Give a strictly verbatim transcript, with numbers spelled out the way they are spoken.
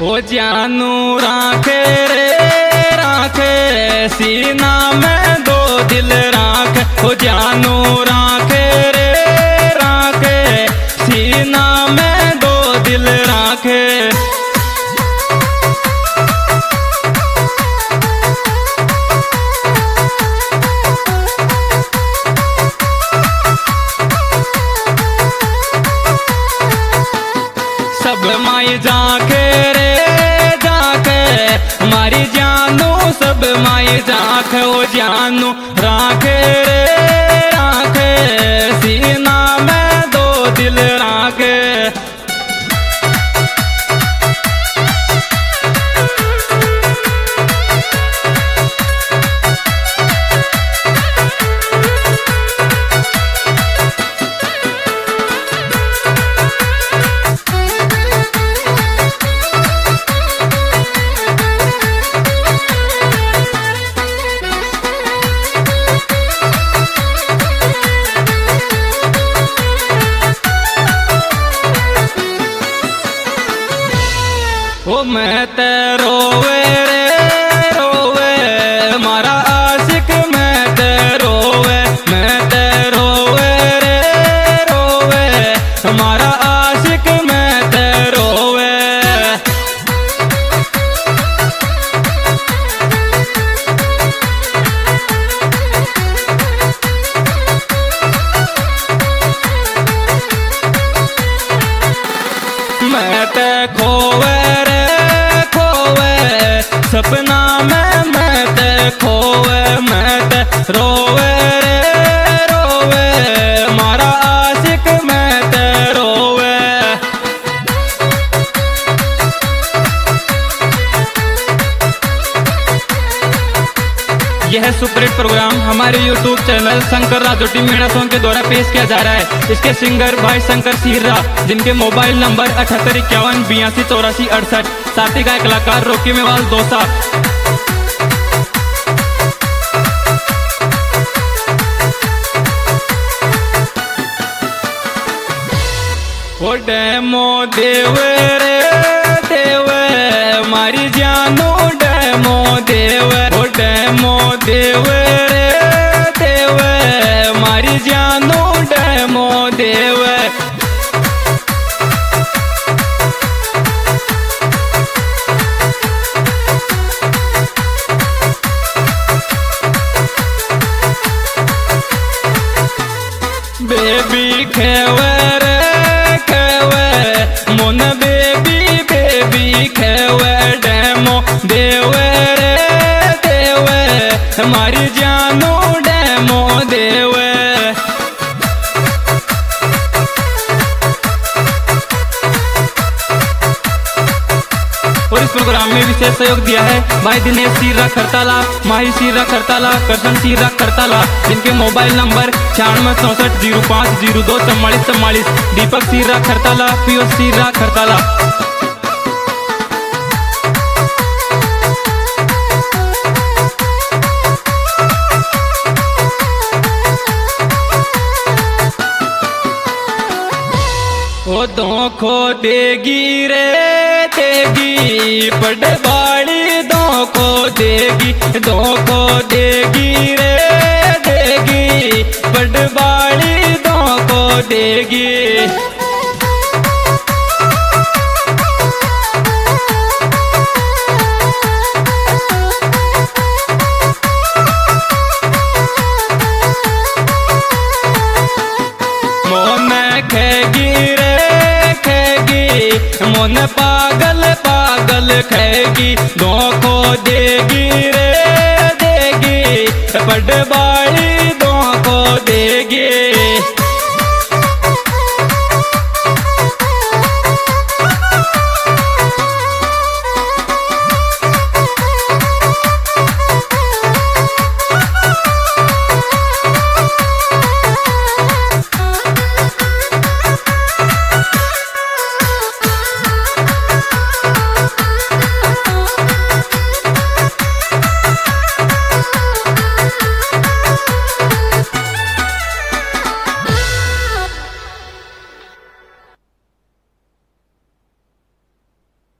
ओ जानू राखे रे राखे सीना में दो दिल राखे। ओ जानू राखे रे राखे सीना में दो दिल राखे। सब माई जाके रे जाके मारी जानू सब माई जाके। ओ जानू राखे रे राखे सीना में दो दिल राखे। ओ मैं ते रोवे रे रोवे मारा आशिक मैं ते रोवे। मैं ते रोवे रे रोवे मारा आशिक मैं ते रोवे। मैं ते खोवे रे सपना में मैं ते खोवे। मैं ते रोवे रे रोवे मारा आशिक मैं ते रोवे। यह सुपरहिट प्रोग्राम हमारे YouTube channel Shankar Rajoti Meena song के द्वारा पेश किया जा रहा है। इसके सिंगर भाई शंकर सीरा, जिनके मोबाइल नंबर अठहत्तर इक्यावन बयासी चौरासी अड़सठ। साथ ही गाय कलाकार रोकी मेवाल दोसा। ओ डेमो देवे रे देवे मारी जानू डेमो देवे। ओ डेमो देवे रे देवे मारी जानू डेमो देवे। बेबी खेवे रे खेवे मोन बेबी बेबी खेवे। डेमो देवे रे देवे हमारी जानू डेमो देवे। और इस प्रोग्राम में विशेष सहयोग दिया है भाई दिनेश सीरा खरताला, माही सीरा खरताला, करशन सीरा खरताला, जिनके मोबाइल नंबर छियानवे चौसठ जीरो पाँच जीरो दो चौवालीस चौवालीस। दीपक सीरा खरताला, पीयूष सीरा खरताला। ओ धोखो देगी रे देगी पटवाड़ी धोखो देगी। धोखो देगी रे देगी पटवाड़ी धोखो देगी। मोन पागल पागल खेगी धोखो देगी रे देगी पटवाड़ी धोखो देगी।